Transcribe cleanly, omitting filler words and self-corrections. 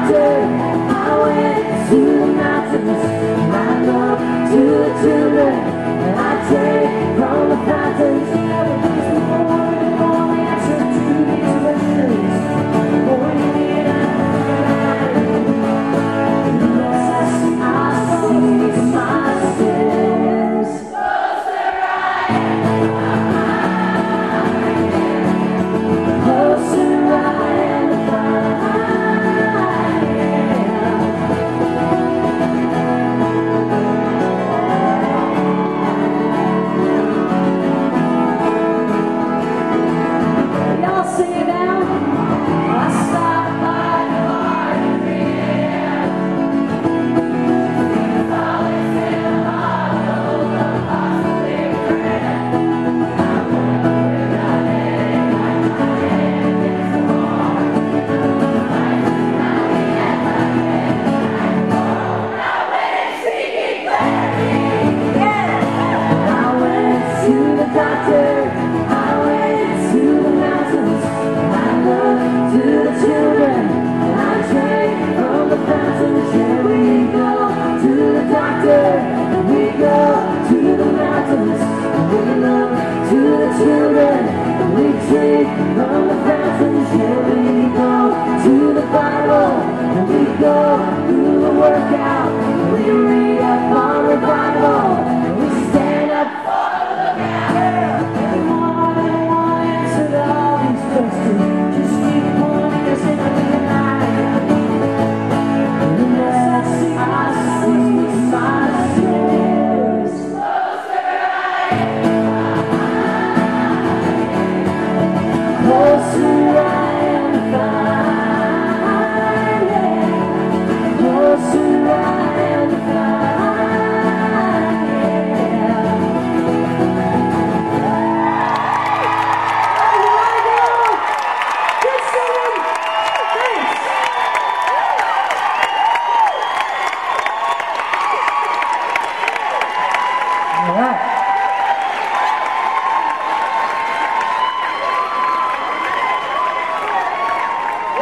doctor. I went to the mountains. I look to the children, and I take from the fountains. There is the only answer to these questions. Pointing at unless I see my sins. Closer I am, closer I am to find. Y'all sing it now. I stopped by the bar to beer. The flowers in the bottle, the possibly regret. I wonder if I let my hand in the wall. Life is not the end of it. I went seeking clarity. I went to the doctor. I went to the mountains. I looked to the children. And I drank from the fountains. Yeah, we go to the doctor. We go to the mountains. We look to the children. We drink from the fountains. Yeah, we go to the Bible. And we go through the workout. We read up on the Bible. And we stand up for the lookout. Everyone answered all these questions. Just keep pointing us in the night. Unless I see my sins. Closer I am, closer I am to find. Yeah. Closer I am to find. Good singing. Thanks. All right.